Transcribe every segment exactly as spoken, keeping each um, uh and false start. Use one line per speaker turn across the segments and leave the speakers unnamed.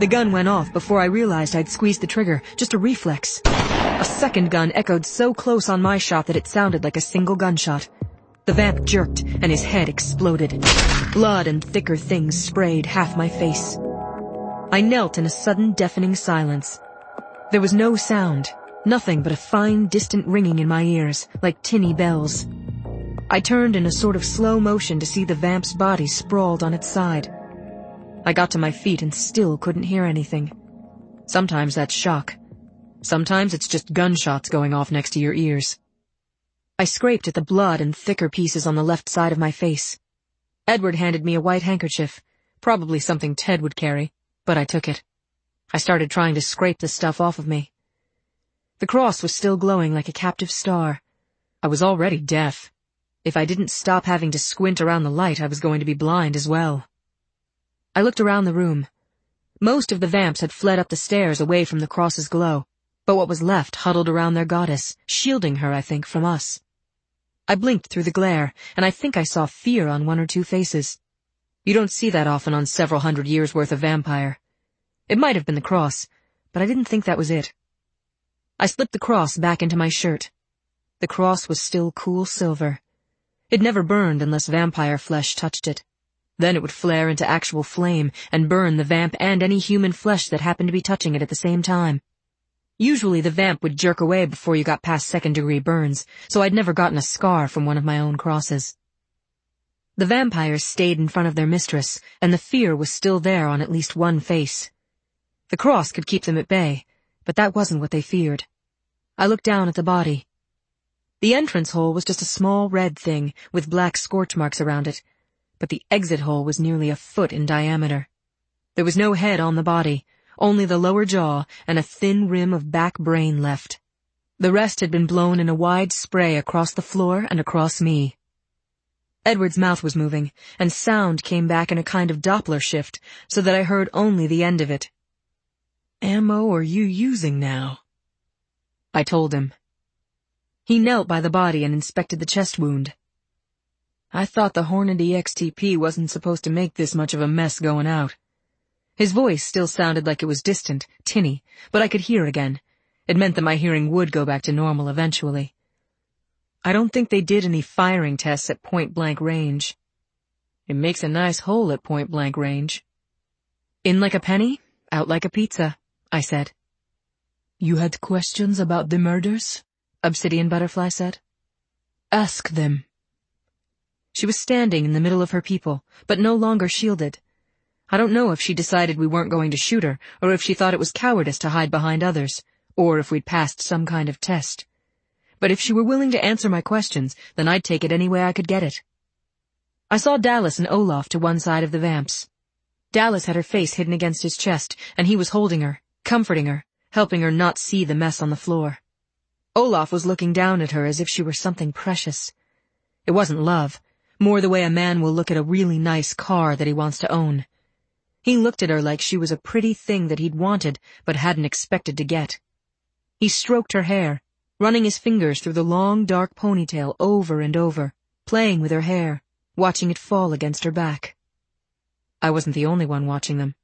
The gun went off before I realized I'd squeezed the trigger, just a reflex. A second gun echoed so close on my shot that it sounded like a single gunshot. The vamp jerked, and his head exploded. Blood and thicker things sprayed half my face. I knelt in a sudden deafening silence. There was no sound, nothing but a fine, distant ringing in my ears, like tinny bells. I turned in a sort of slow motion to see the vamp's body sprawled on its side. I got to my feet and still couldn't hear anything. Sometimes that's shock. Sometimes it's just gunshots going off next to your ears. I scraped at the blood and thicker pieces on the left side of my face. Edward handed me a white handkerchief, probably something Ted would carry, but I took it. I started trying to scrape the stuff off of me. The cross was still glowing like a captive star. I was already deaf. If I didn't stop having to squint around the light, I was going to be blind as well. I looked around the room. Most of the vamps had fled up the stairs away from the cross's glow, but what was left huddled around their goddess, shielding her, I think, from us. I blinked through the glare, and I think I saw fear on one or two faces. You don't see that often on several hundred years' worth of vampire. It might have been the cross, but I didn't think that was it. I slipped the cross back into my shirt. The cross was still cool silver. It never burned unless vampire flesh touched it. Then it would flare into actual flame and burn the vamp and any human flesh that happened to be touching it at the same time. Usually the vamp would jerk away before you got past second-degree burns, so I'd never gotten a scar from one of my own crosses. The vampires stayed in front of their mistress, and the fear was still there on at least one face. The cross could keep them at bay, but that wasn't what they feared. I looked down at the body. The entrance hole was just a small red thing with black scorch marks around it, but the exit hole was nearly a foot in diameter. There was no head on the body, only the lower jaw and a thin rim of back brain left. The rest had been blown in a wide spray across the floor and across me. Edward's mouth was moving, and sound came back in a kind of Doppler shift, so that I heard only the end of it. "Ammo are you using now?" I told him. He knelt by the body and inspected the chest wound. "I thought the Hornady X T P wasn't supposed to make this much of a mess going out." His voice still sounded like it was distant, tinny, but I could hear again. It meant that my hearing would go back to normal eventually. "I don't think they did any firing tests at point-blank range." "It makes a nice hole at point-blank range." "In like a penny, out like a pizza," I said. "You had questions about the murders?" Obsidian Butterfly said. "Ask them." She was standing in the middle of her people, but no longer shielded. I don't know if she decided we weren't going to shoot her, or if she thought it was cowardice to hide behind others, or if we'd passed some kind of test. But if she were willing to answer my questions, then I'd take it any way I could get it. I saw Dallas and Olaf to one side of the vamps. Dallas had her face hidden against his chest, and he was holding her, comforting her, helping her not see the mess on the floor. Olaf was looking down at her as if she were something precious. It wasn't love, more the way a man will look at a really nice car that he wants to own. He looked at her like she was a pretty thing that he'd wanted but hadn't expected to get. He stroked her hair, running his fingers through the long, dark ponytail over and over, playing with her hair, watching it fall against her back. I wasn't the only one watching them.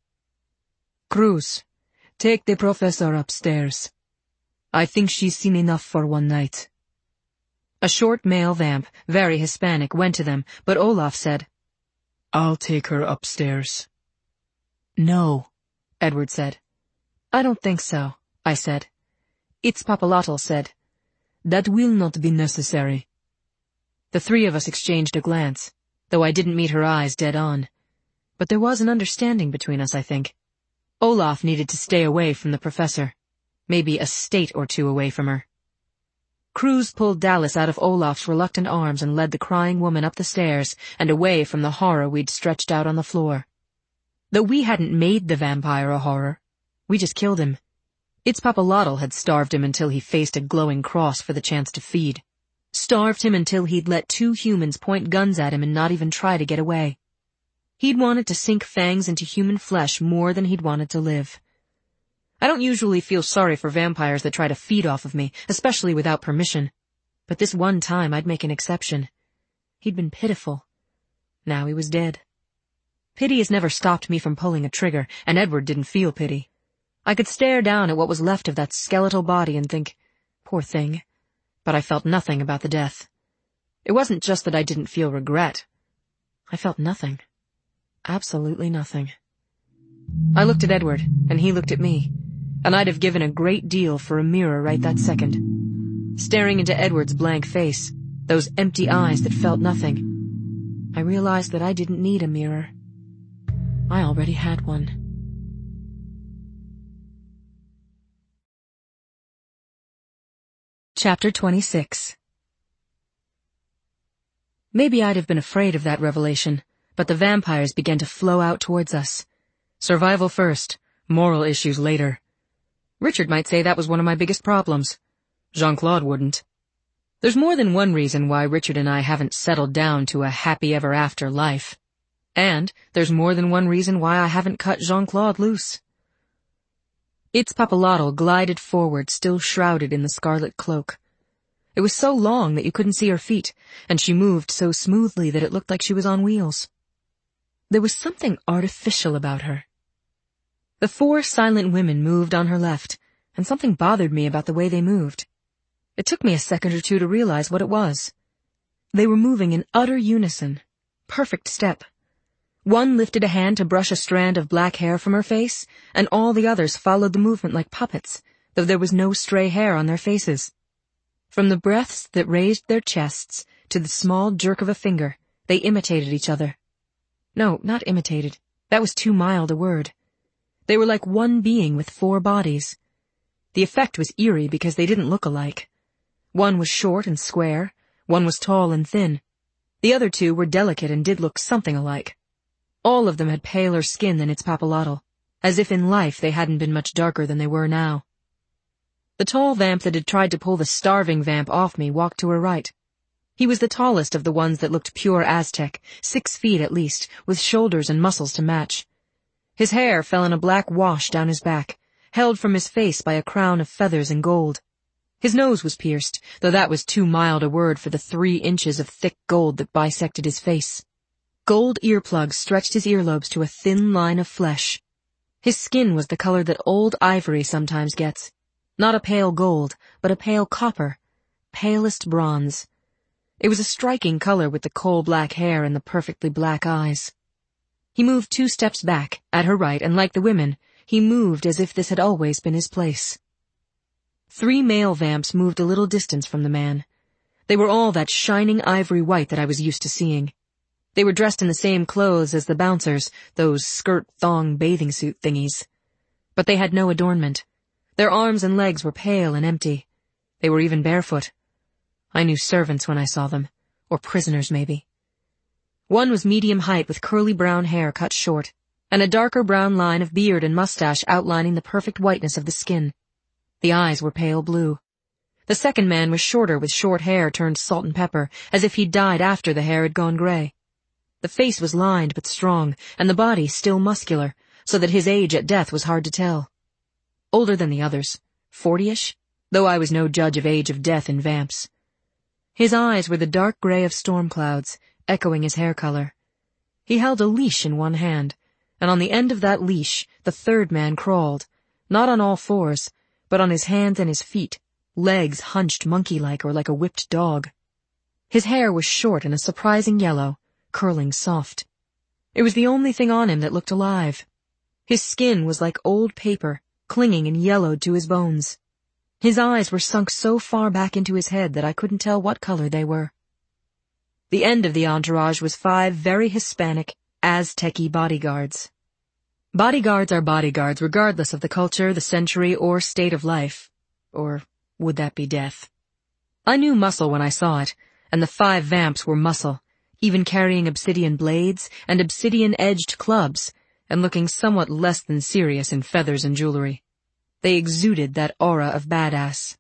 "Cruz, take the professor upstairs. I think she's seen enough for one night." A short male vamp, very Hispanic, went to them, but Olaf said, "I'll take her upstairs." "No," Edward said. "I don't think so," I said. Itzpapalotl said, "That will not be necessary." The three of us exchanged a glance, though I didn't meet her eyes dead on. But there was an understanding between us, I think. Olaf needed to stay away from the professor, maybe a state or two away from her. Cruz pulled Dallas out of Olaf's reluctant arms and led the crying woman up the stairs and away from the horror we'd stretched out on the floor. Though we hadn't made the vampire a horror, we just killed him. Itzpapalotl had starved him until he faced a glowing cross for the chance to feed. Starved him until he'd let two humans point guns at him and not even try to get away. He'd wanted to sink fangs into human flesh more than he'd wanted to live. I don't usually feel sorry for vampires that try to feed off of me, especially without permission. But this one time I'd make an exception. He'd been pitiful. Now he was dead. Pity has never stopped me from pulling a trigger, and Edward didn't feel pity. I could stare down at what was left of that skeletal body and think, poor thing, but I felt nothing about the death. It wasn't just that I didn't feel regret. I felt nothing. Absolutely nothing. I looked at Edward, and he looked at me, and I'd have given a great deal for a mirror right that second. Staring into Edward's blank face, those empty eyes that felt nothing, I realized that I didn't need a mirror. I already had one. Chapter twenty-six. Maybe I'd have been afraid of that revelation, but the vampires began to flow out towards us. Survival first, moral issues later. Richard might say that was one of my biggest problems. Jean-Claude wouldn't. There's more than one reason why Richard and I haven't settled down to a happy ever after life. And there's more than one reason why I haven't cut Jean-Claude loose. Itzpapalotl glided forward, still shrouded in the scarlet cloak. It was so long that you couldn't see her feet, and she moved so smoothly that it looked like she was on wheels. There was something artificial about her. The four silent women moved on her left, and something bothered me about the way they moved. It took me a second or two to realize what it was. They were moving in utter unison, perfect step. One lifted a hand to brush a strand of black hair from her face, and all the others followed the movement like puppets, though there was no stray hair on their faces. From the breaths that raised their chests to the small jerk of a finger, they imitated each other. No, not imitated. That was too mild a word. They were like one being with four bodies. The effect was eerie because they didn't look alike. One was short and square, one was tall and thin. The other two were delicate and did look something alike. All of them had paler skin than Itzpapalotl, as if in life they hadn't been much darker than they were now. The tall vamp that had tried to pull the starving vamp off me walked to her right. He was the tallest of the ones that looked pure Aztec, six feet at least, with shoulders and muscles to match. His hair fell in a black wash down his back, held from his face by a crown of feathers and gold. His nose was pierced, though that was too mild a word for the three inches of thick gold that bisected his face. Gold earplugs stretched his earlobes to a thin line of flesh. His skin was the color that old ivory sometimes gets. Not a pale gold, but a pale copper, palest bronze. It was a striking color with the coal-black hair and the perfectly black eyes. He moved two steps back, at her right, and like the women, he moved as if this had always been his place. Three male vamps moved a little distance from the man. They were all that shining ivory white that I was used to seeing. They were dressed in the same clothes as the bouncers, those skirt-thong bathing suit thingies. But they had no adornment. Their arms and legs were pale and empty. They were even barefoot. I knew servants when I saw them, or prisoners maybe. One was medium height with curly brown hair cut short, and a darker brown line of beard and mustache outlining the perfect whiteness of the skin. The eyes were pale blue. The second man was shorter with short hair turned salt and pepper, as if he'd died after the hair had gone gray. The face was lined but strong, and the body still muscular, so that his age at death was hard to tell. Older than the others, forty-ish, though I was no judge of age of death in vamps. His eyes were the dark gray of storm clouds, echoing his hair color. He held a leash in one hand, and on the end of that leash the third man crawled, not on all fours, but on his hands and his feet, legs hunched monkey-like or like a whipped dog. His hair was short and a surprising yellow, curling soft. It was the only thing on him that looked alive. His skin was like old paper, clinging and yellowed to his bones. His eyes were sunk so far back into his head that I couldn't tell what color they were. The end of the entourage was five very Hispanic, Aztec-y bodyguards. Bodyguards are bodyguards regardless of the culture, the century, or state of life. Or would that be death? I knew muscle when I saw it, and the five vamps were muscle, even carrying obsidian blades and obsidian-edged clubs, and looking somewhat less than serious in feathers and jewelry. They exuded that aura of badass.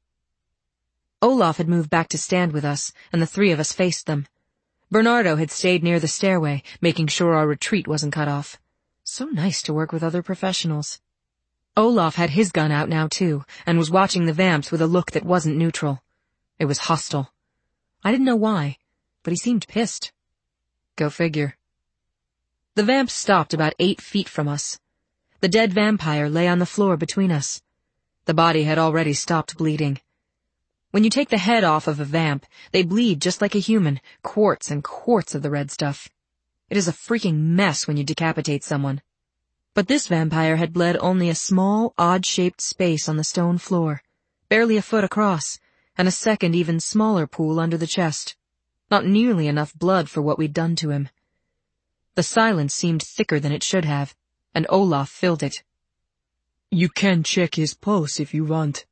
Olaf had moved back to stand with us, and the three of us faced them. Bernardo had stayed near the stairway, making sure our retreat wasn't cut off. So nice to work with other professionals. Olaf had his gun out now, too, and was watching the vamps with a look that wasn't neutral. It was hostile. I didn't know why, but he seemed pissed. Go figure. The vamp stopped about eight feet from us. The dead vampire lay on the floor between us. The body had already stopped bleeding. When you take the head off of a vamp, they bleed just like a human, quarts and quarts of the red stuff. It is a freaking mess when you decapitate someone. But this vampire had bled only a small, odd-shaped space on the stone floor, barely a foot across, and a second, even smaller pool under the chest. Not nearly enough blood for what we'd done to him. The silence seemed thicker than it should have, and Olaf filled it.
You can check his pulse if you want.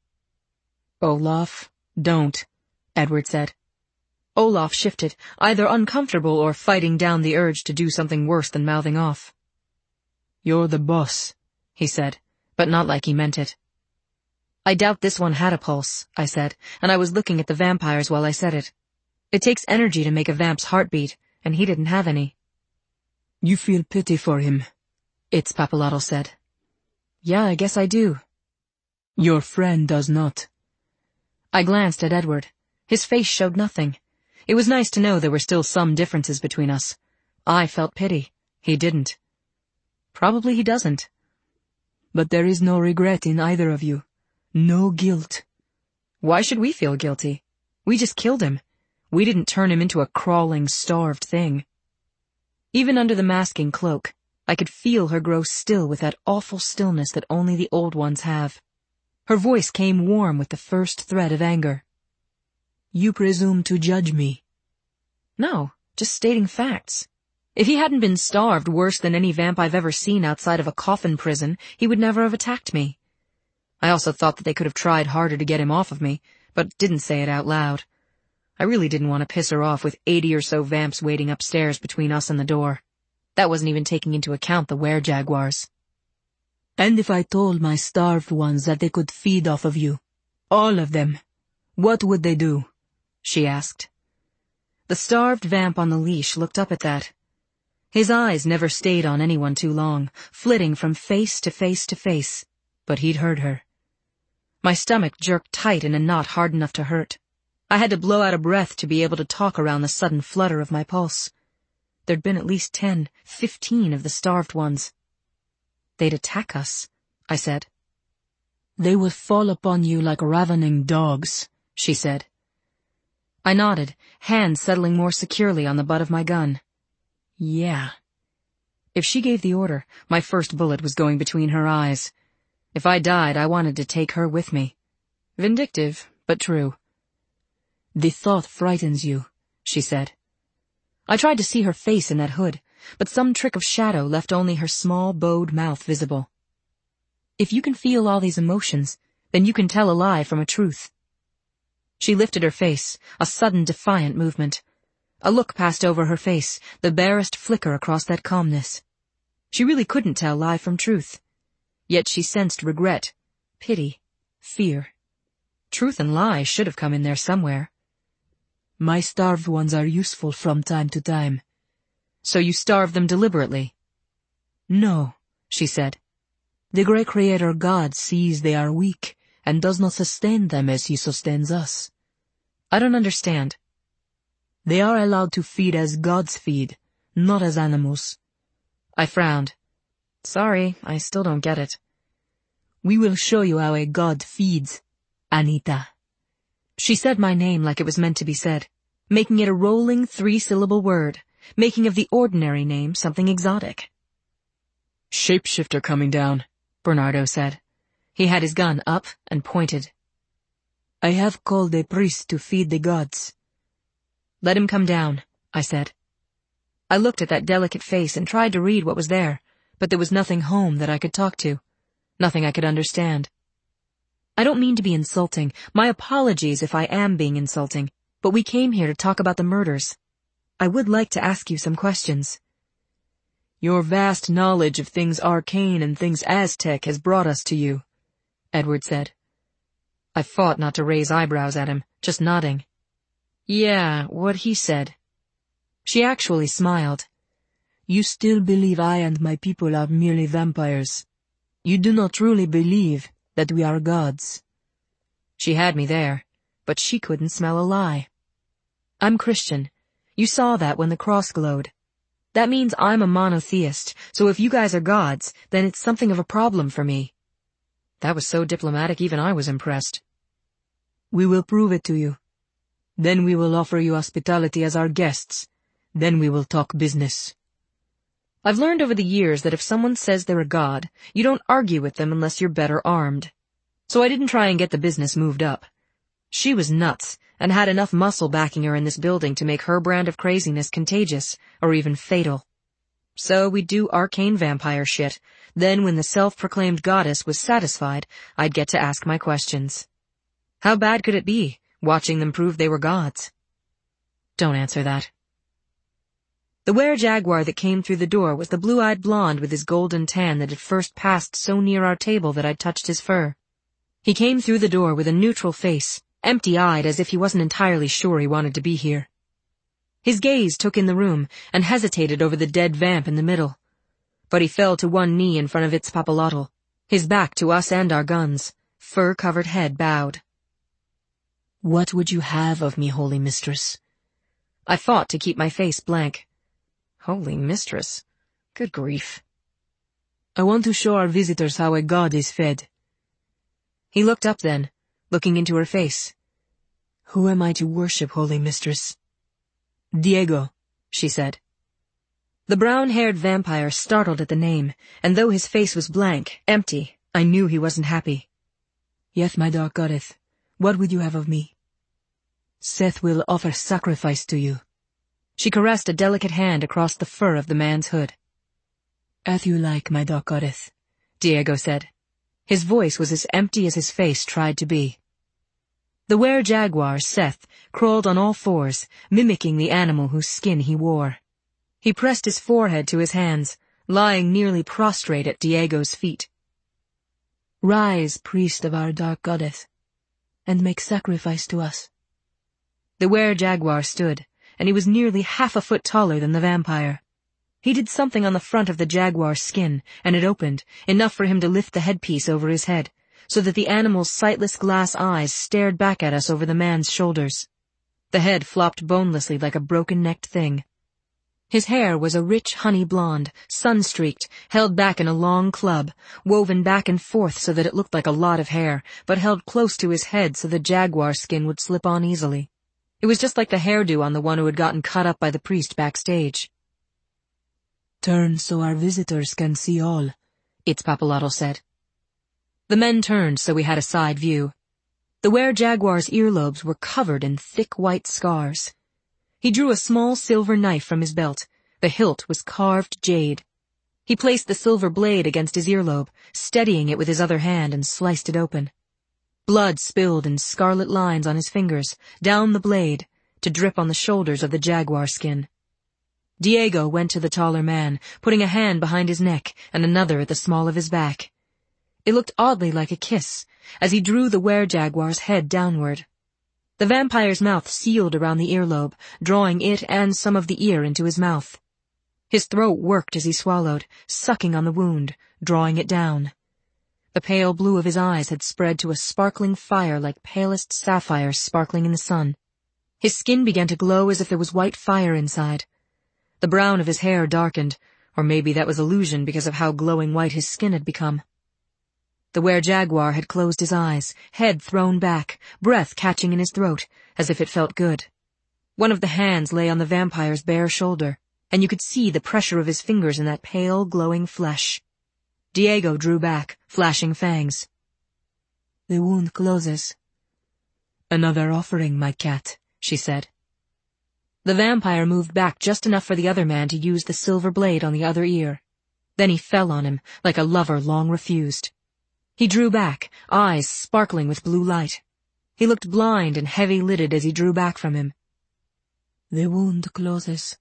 Olaf, don't, Edward said. Olaf shifted, either uncomfortable or fighting down the urge to do something worse than mouthing off.
You're the boss,
he said, but not like he meant it. I doubt this one had a pulse, I said, and I was looking at the vampires while I said it. It takes energy to make a vamp's heart beat, and he didn't have any.
You feel pity for him,
It's Pappalardo said. Yeah, I guess I do.
Your friend does not.
I glanced at Edward. His face showed nothing. It was nice to know there were still some differences between us. I felt pity. He didn't. Probably he doesn't.
But there is no regret in either of you. No guilt.
Why should we feel guilty? We just killed him. We didn't turn him into a crawling, starved thing. Even under the masking cloak, I could feel her grow still with that awful stillness that only the old ones have. Her voice came warm with the first thread of anger.
You presume to judge me.
No, just stating facts. If he hadn't been starved worse than any vamp I've ever seen outside of a coffin prison, he would never have attacked me. I also thought that they could have tried harder to get him off of me, but didn't say it out loud. I really didn't want to piss her off with eighty or so vamps waiting upstairs between us and the door. That wasn't even taking into account the were-jaguars.
And if I told my starved ones that they could feed off of you, all of them, what would they do?
She asked. The starved vamp on the leash looked up at that. His eyes never stayed on anyone too long, flitting from face to face to face, but he'd heard her. My stomach jerked tight in a knot hard enough to hurt. I had to blow out a breath to be able to talk around the sudden flutter of my pulse. There'd been at least ten, fifteen of the starved ones. They'd attack us, I said.
They would fall upon you like ravening dogs, she said.
I nodded, hands settling more securely on the butt of my gun. Yeah. If she gave the order, my first bullet was going between her eyes. If I died, I wanted to take her with me. Vindictive, but true.
The thought frightens you, she said.
I tried to see her face in that hood, but some trick of shadow left only her small, bowed mouth visible. If you can feel all these emotions, then you can tell a lie from a truth. She lifted her face, a sudden defiant movement. A look passed over her face, the barest flicker across that calmness. She really couldn't tell lie from truth. Yet she sensed regret, pity, fear. Truth and lie should have come in there somewhere.
My starved ones are useful from time to time.
So you starve them deliberately?
No, she said. The great creator God sees they are weak and does not sustain them as he sustains us.
I don't understand.
They are allowed to feed as gods feed, not as animals.
I frowned. Sorry, I still don't get it.
We will show you how a god feeds, Anita.
She said my name like it was meant to be said, making it a rolling three-syllable word, making of the ordinary name something exotic.
Shapeshifter coming down,
Bernardo said. He had his gun up and pointed.
I have called a priest to feed the gods.
Let him come down, I said. I looked at that delicate face and tried to read what was there, but there was nothing home that I could talk to, nothing I could understand. I don't mean to be insulting, my apologies if I am being insulting, but we came here to talk about the murders. I would like to ask you some questions.
Your vast knowledge of things arcane and things Aztec has brought us to you, Edward said.
I fought not to raise eyebrows at him, just nodding. Yeah, what he said. She actually smiled.
You still believe I and my people are merely vampires. You do not truly believe that we are gods.
She had me there, but she couldn't smell a lie. I'm Christian. You saw that when the cross glowed. That means I'm a monotheist, so if you guys are gods, then it's something of a problem for me. That was so diplomatic even I was impressed.
We will prove it to you. Then we will offer you hospitality as our guests. Then we will talk business.
I've learned over the years that if someone says they're a god, you don't argue with them unless you're better armed. So I didn't try and get the business moved up. She was nuts, and had enough muscle backing her in this building to make her brand of craziness contagious, or even fatal. So we'd do arcane vampire shit. Then when the self-proclaimed goddess was satisfied, I'd get to ask my questions. How bad could it be, watching them prove they were gods? Don't answer that. The were-jaguar that came through the door was the blue-eyed blonde with his golden tan that had first passed so near our table that I'd touched his fur. He came through the door with a neutral face, empty-eyed as if he wasn't entirely sure he wanted to be here. His gaze took in the room and hesitated over the dead vamp in the middle. But he fell to one knee in front of Itzpapalotl, his back to us and our guns, fur-covered head bowed.
What would you have of me, Holy Mistress?
I fought to keep my face blank. Holy Mistress? Good grief.
I want to show our visitors how a god is fed.
He looked up then, looking into her face.
Who am I to worship, Holy Mistress? Diego, she said.
The brown-haired vampire startled at the name, and though his face was blank, empty, I knew he wasn't happy.
Yes, my dark goddess, what would you have of me? Seth will offer sacrifice to you.
She caressed a delicate hand across the fur of the man's hood.
As you like, my dark goddess,
Diego said. His voice was as empty as his face tried to be. The were-jaguar, Seth, crawled on all fours, mimicking the animal whose skin he wore. He pressed his forehead to his hands, lying nearly prostrate at Diego's feet.
Rise, priest of our dark goddess, and make sacrifice to us.
The were-jaguar stood, and he was nearly half a foot taller than the vampire. He did something on the front of the jaguar's skin, and it opened, enough for him to lift the headpiece over his head, so that the animal's sightless glass eyes stared back at us over the man's shoulders. The head flopped bonelessly like a broken-necked thing. His hair was a rich honey blonde, sun-streaked, held back in a long club, woven back and forth so that it looked like a lot of hair, but held close to his head so the jaguar skin would slip on easily. It was just like the hairdo on the one who had gotten cut up by the priest backstage.
Turn so our visitors can see all,
Itzpapalotl said. The men turned so we had a side view. The were-jaguar's earlobes were covered in thick white scars. He drew a small silver knife from his belt. The hilt was carved jade. He placed the silver blade against his earlobe, steadying it with his other hand, and sliced it open. Blood spilled in scarlet lines on his fingers, down the blade, to drip on the shoulders of the jaguar skin. Diego went to the taller man, putting a hand behind his neck and another at the small of his back. It looked oddly like a kiss, as he drew the were-jaguar's head downward. The vampire's mouth sealed around the earlobe, drawing it and some of the ear into his mouth. His throat worked as he swallowed, sucking on the wound, drawing it down. The pale blue of his eyes had spread to a sparkling fire like palest sapphires sparkling in the sun. His skin began to glow as if there was white fire inside. The brown of his hair darkened, or maybe that was illusion because of how glowing white his skin had become. The were-jaguar had closed his eyes, head thrown back, breath catching in his throat, as if it felt good. One of the hands lay on the vampire's bare shoulder, and you could see the pressure of his fingers in that pale, glowing flesh. Diego drew back, flashing fangs.
The wound closes. Another offering, my cat, she said.
The vampire moved back just enough for the other man to use the silver blade on the other ear. Then he fell on him, like a lover long refused. He drew back, eyes sparkling with blue light. He looked blind and heavy-lidded as he drew back from him.
The wound closes.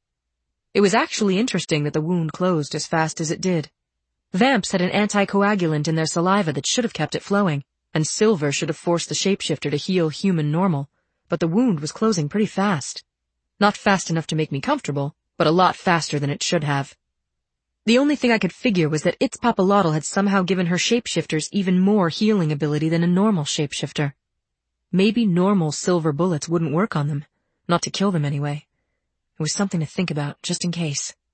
It was actually interesting that the wound closed as fast as it did. Vamps had an anticoagulant in their saliva that should have kept it flowing, and silver should have forced the shapeshifter to heal human normal, but the wound was closing pretty fast. Not fast enough to make me comfortable, but a lot faster than it should have. The only thing I could figure was that Itzpapalotl had somehow given her shapeshifters even more healing ability than a normal shapeshifter. Maybe normal silver bullets wouldn't work on them, not to kill them anyway. It was something to think about, just in case.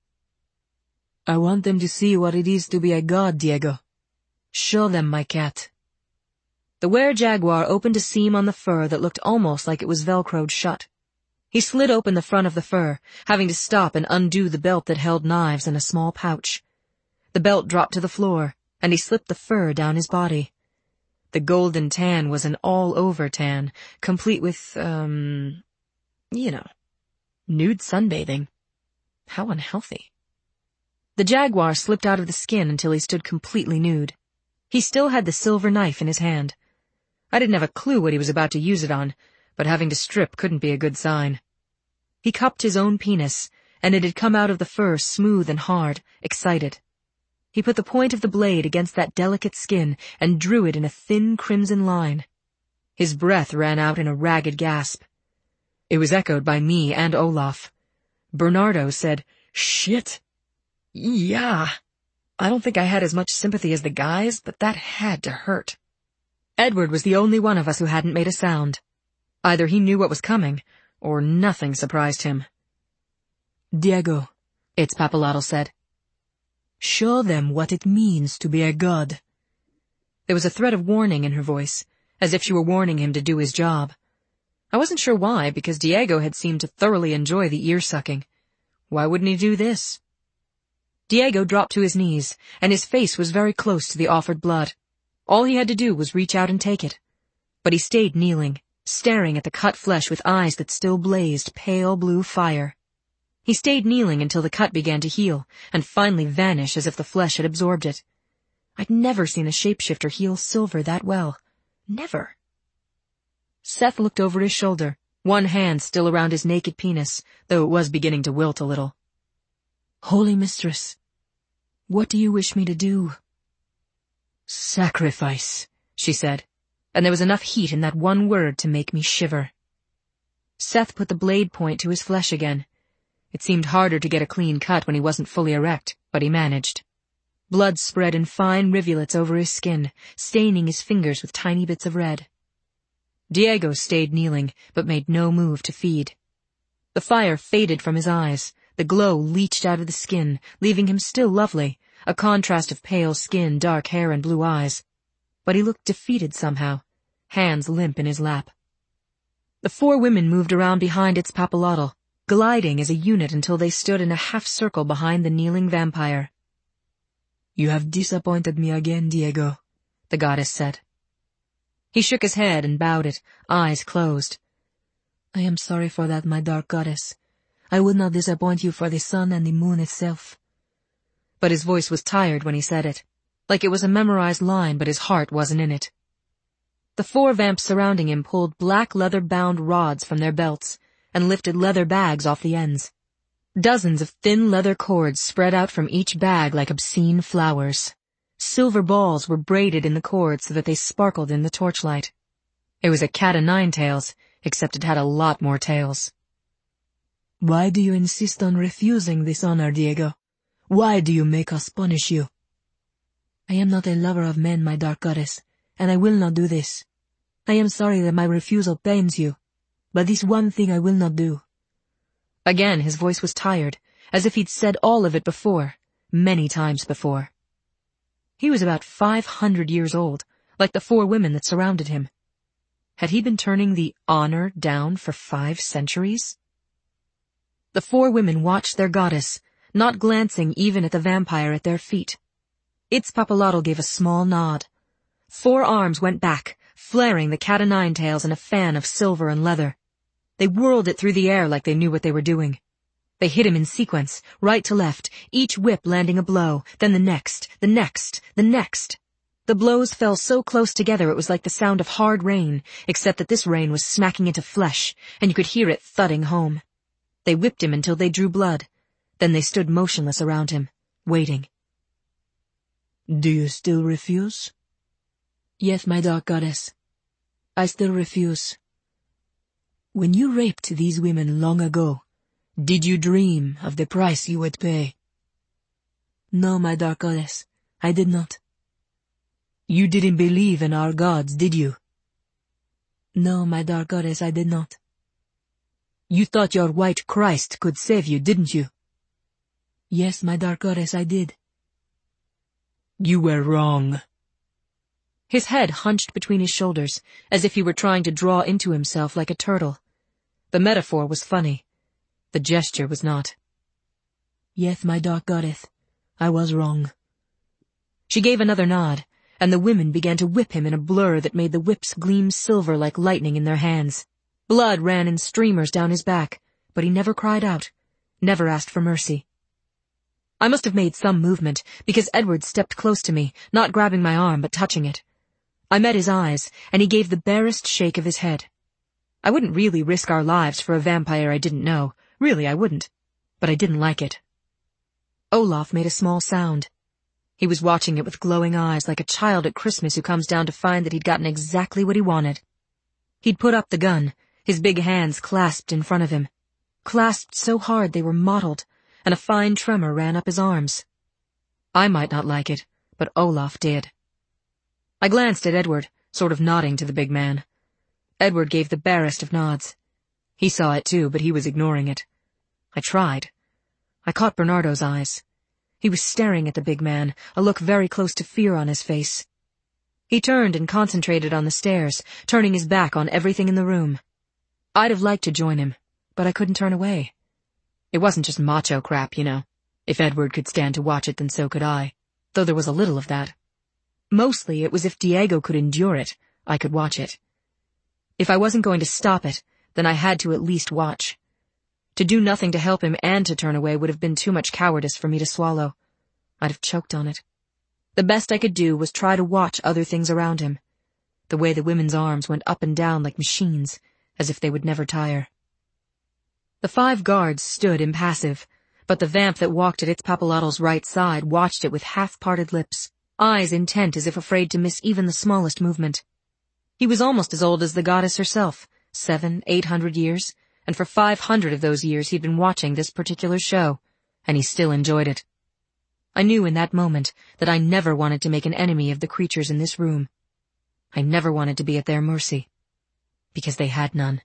I want them to see what it is to be a god, Diego. Show them my cat.
The were-jaguar opened a seam on the fur that looked almost like it was velcroed shut. He slid open the front of the fur, having to stop and undo the belt that held knives and a small pouch. The belt dropped to the floor, and he slipped the fur down his body. The golden tan was an all-over tan, complete with, um, you know, nude sunbathing. How unhealthy. The jaguar slipped out of the skin until he stood completely nude. He still had the silver knife in his hand. I didn't have a clue what he was about to use it on, but having to strip couldn't be a good sign. He cupped his own penis, and it had come out of the fur smooth and hard, excited. He put the point of the blade against that delicate skin and drew it in a thin crimson line. His breath ran out in a ragged gasp. It was echoed by me and Olaf. Bernardo said, "Shit. Yeah." I don't think I had as much sympathy as the guys, but that had to hurt. Edward was the only one of us who hadn't made a sound. Either he knew what was coming, or nothing surprised him.
Diego,
its Papalotl said.
Show them what it means to be a god.
There was a threat of warning in her voice, as if she were warning him to do his job. I wasn't sure why, because Diego had seemed to thoroughly enjoy the ear-sucking. Why wouldn't he do this? Diego dropped to his knees, and his face was very close to the offered blood. All he had to do was reach out and take it. But he stayed kneeling, staring at the cut flesh with eyes that still blazed pale blue fire. He stayed kneeling until the cut began to heal, and finally vanish as if the flesh had absorbed it. I'd never seen a shapeshifter heal silver that well. Never. Seth looked over his shoulder, one hand still around his naked penis, though it was beginning to wilt a little.
Holy Mistress, what do you wish me to do?
Sacrifice, she said, and there was enough heat in that one word to make me shiver. Seth put the blade point to his flesh again. It seemed harder to get a clean cut when he wasn't fully erect, but he managed. Blood spread in fine rivulets over his skin, staining his fingers with tiny bits of red. Diego stayed kneeling, but made no move to feed. The fire faded from his eyes. The glow leached out of the skin, leaving him still lovely, a contrast of pale skin, dark hair, and blue eyes. But he looked defeated somehow, hands limp in his lap. The four women moved around behind its Papalotl, gliding as a unit until they stood in a half-circle behind the kneeling vampire.
You have disappointed me again, Diego,
the goddess said. He shook his head and bowed it, eyes closed.
I am sorry for that, my dark goddess. I would not disappoint you for the sun and the moon itself.
But his voice was tired when he said it, like it was a memorized line but his heart wasn't in it. The four vamps surrounding him pulled black leather-bound rods from their belts and lifted leather bags off the ends. Dozens of thin leather cords spread out from each bag like obscene flowers. Silver balls were braided in the cords so that they sparkled in the torchlight. It was a cat o' nine tails, except it had a lot more tails.
Why do you insist on refusing this honor, Diego? Why do you make us punish you? I am not a lover of men, my dark goddess, and I will not do this. I am sorry that my refusal pains you, but this one thing I will not do.
Again his voice was tired, as if he'd said all of it before, many times before. He was about five hundred years old, like the four women that surrounded him. Had he been turning the honor down for five centuries? The four women watched their goddess, not glancing even at the vampire at their feet. Its Papalotl gave a small nod. Four arms went back, flaring the cat o' nine tails in a fan of silver and leather. They whirled it through the air like they knew what they were doing. They hit him in sequence, right to left, each whip landing a blow, then the next, the next, the next. The blows fell so close together it was like the sound of hard rain, except that this rain was smacking into flesh, and you could hear it thudding home. They whipped him until they drew blood. Then they stood motionless around him, waiting.
Do you still refuse? Yes, my dark goddess. I still refuse. When you raped these women long ago, did you dream of the price you would pay? No, my dark goddess, I did not. You didn't believe in our gods, did you? No, my dark goddess, I did not. You thought your white Christ could save you, didn't you? Yes, my dark goddess, I did.
You were wrong.
His head hunched between his shoulders, as if he were trying to draw into himself like a turtle. The metaphor was funny. The gesture was not.
Yes, my dark goddess, I was wrong.
She gave another nod, and the women began to whip him in a blur that made the whips gleam silver like lightning in their hands. Blood ran in streamers down his back, but he never cried out, never asked for mercy. I must have made some movement, because Edward stepped close to me, not grabbing my arm but touching it. I met his eyes, and he gave the barest shake of his head. I wouldn't really risk our lives for a vampire I didn't know. Really, I wouldn't. But I didn't like it. Olaf made a small sound. He was watching it with glowing eyes like a child at Christmas who comes down to find that he'd gotten exactly what he wanted. He'd put up the gun, his big hands clasped in front of him. Clasped so hard they were mottled, and a fine tremor ran up his arms. I might not like it, but Olaf did. I glanced at Edward, sort of nodding to the big man. Edward gave the barest of nods. He saw it too, but he was ignoring it. I tried. I caught Bernardo's eyes. He was staring at the big man, a look very close to fear on his face. He turned and concentrated on the stairs, turning his back on everything in the room. I'd have liked to join him, but I couldn't turn away. It wasn't just macho crap, you know. If Edward could stand to watch it, then so could I, though there was a little of that. Mostly it was if Diego could endure it, I could watch it. If I wasn't going to stop it, then I had to at least watch. To do nothing to help him and to turn away would have been too much cowardice for me to swallow. I'd have choked on it. The best I could do was try to watch other things around him. The way the women's arms went up and down like machines, as if they would never tire. The five guards stood impassive, but the vamp that walked at its papalotto's right side watched it with half-parted lips, eyes intent as if afraid to miss even the smallest movement. He was almost as old as the goddess herself, seven, eight hundred years, and for five hundred of those years he'd been watching this particular show, and he still enjoyed it. I knew in that moment that I never wanted to make an enemy of the creatures in this room. I never wanted to be at their mercy, because they had none.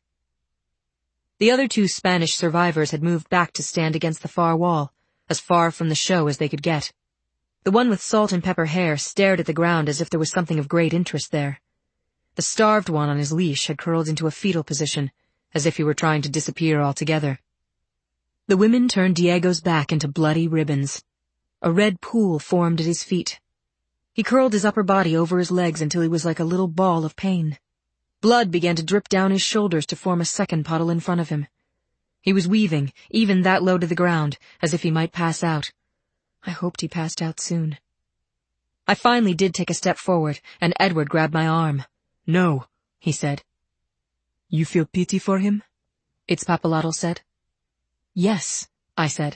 The other two Spanish survivors had moved back to stand against the far wall, as far from the show as they could get. The one with salt and pepper hair stared at the ground as if there was something of great interest there. The starved one on his leash had curled into a fetal position, as if he were trying to disappear altogether. The women turned Diego's back into bloody ribbons. A red pool formed at his feet. He curled his upper body over his legs until he was like a little ball of pain. Blood began to drip down his shoulders to form a second puddle in front of him. He was weaving, even that low to the ground, as if he might pass out. I hoped he passed out soon. I finally did take a step forward, and Edward grabbed my arm. "No," he said.
"You feel pity for him?"
its papalotto said.
"Yes," I said.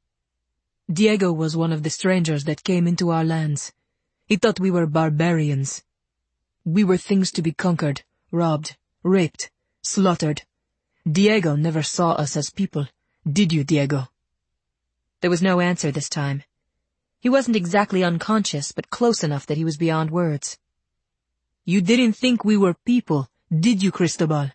"Diego was one of the strangers that came into our lands. He thought we were barbarians. We were things to be conquered, robbed, raped, slaughtered. Diego never saw us as people. Did you, Diego?"
There was no answer this time. He wasn't exactly unconscious, but close enough that he was beyond words.
"You didn't think we were people, did you, Cristobal?"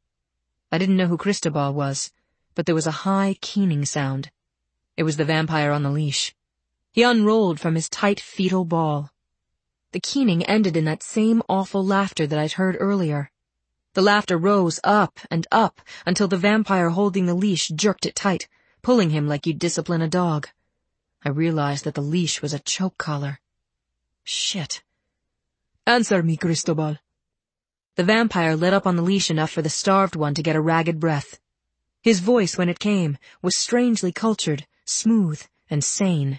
I didn't know who Cristobal was, but there was a high, keening sound. It was the vampire on the leash. He unrolled from his tight fetal ball. The keening ended in that same awful laughter that I'd heard earlier. The laughter rose up and up until the vampire holding the leash jerked it tight, pulling him like you'd discipline a dog. I realized that the leash was a choke collar. Shit.
"Answer me, Cristobal."
The vampire let up on the leash enough for the starved one to get a ragged breath. His voice, when it came, was strangely cultured, smooth, and sane.